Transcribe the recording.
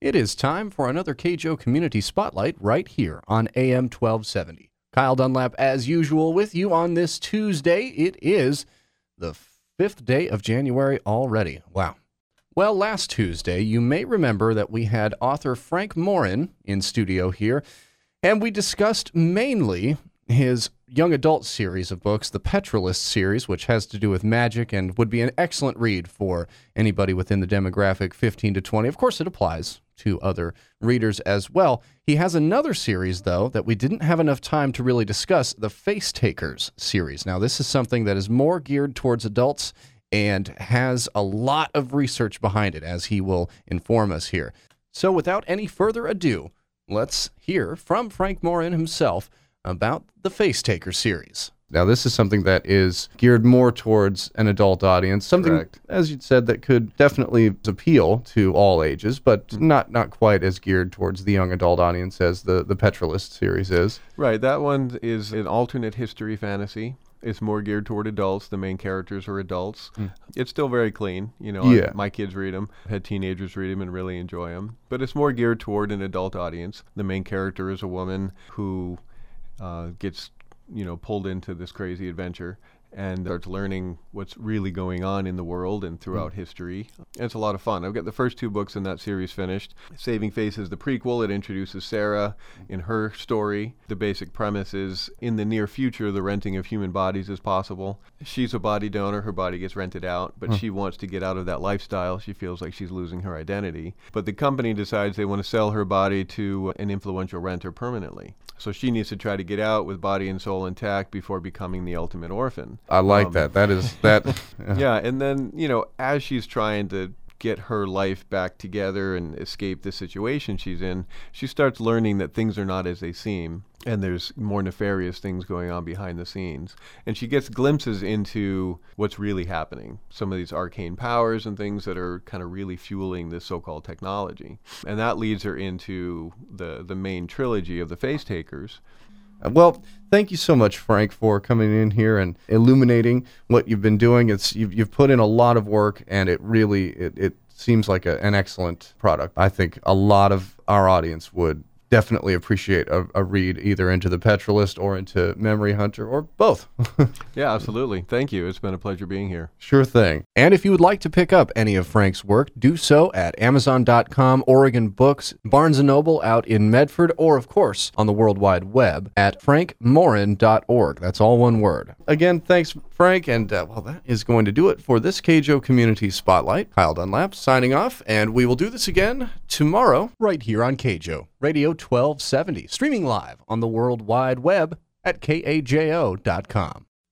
It is time for another KJO Community Spotlight right here on AM 1270. Kyle Dunlap, as usual, with you on this Tuesday. It is the 5th day of January already. Wow. Well, last Tuesday, you may remember that we had author Frank Morin in studio here, and we discussed mainly his young adult series of books, the Petrolist series, which has to do with magic and would be an excellent read for anybody within the demographic 15 to 20. Of course, it applies to other readers as well. He has another series, though, that we didn't have enough time to really discuss, the Face Takers series. Now, this is something that is more geared towards adults and has a lot of research behind it, as he will inform us here. So without any further ado, let's hear from Frank Morin himself about the Face Taker series. Now, this is something that is geared more towards an adult audience, something, correct, as you said, that could definitely appeal to all ages, but not quite as geared towards the young adult audience as the Petrolist series is. Right, that one is an alternate history fantasy. It's more geared toward adults. The main characters are adults. It's still very clean. You know, Yeah. my kids read them, had teenagers read them and really enjoy them. But it's more geared toward an adult audience. The main character is a woman who gets pulled into this crazy adventure and starts learning what's really going on in the world and throughout history. And it's a lot of fun. I've got the first 2 books in that series finished. Saving Face is the prequel. It introduces Sarah in her story. The basic premise is, in the near future, the renting of human bodies is possible. She's a body donor. Her body gets rented out, but she wants to get out of that lifestyle. She feels like she's losing her identity. But the company decides they want to sell her body to an influential renter permanently. So she needs to try to get out with body and soul intact before becoming the ultimate orphan. I like that. That is that. Yeah, and then, as she's trying to get her life back together and escape the situation she's in, she starts learning that things are not as they seem, and there's more nefarious things going on behind the scenes. And she gets glimpses into what's really happening, some of these arcane powers and things that are kind of really fueling this so-called technology. And that leads her into the main trilogy of the Face Takers. Well, thank you so much, Frank, for coming in here and illuminating what you've been doing. You've put in a lot of work, and it really it seems like an excellent product. I think a lot of our audience would definitely appreciate a read either into the Petrolist or into Memory Hunter, or both. Yeah, absolutely. Thank you. It's been a pleasure being here. Sure thing. And if you would like to pick up any of Frank's work, do so at Amazon.com, Oregon Books, Barnes & Noble out in Medford, or, of course, on the World Wide Web at frankmorin.org. That's all one word. Again, thanks, Frank, and that is going to do it for this KJO Community Spotlight. Kyle Dunlap signing off, and we will do this again tomorrow right here on KJO Radio 1270, streaming live on the World Wide Web at kajo.com.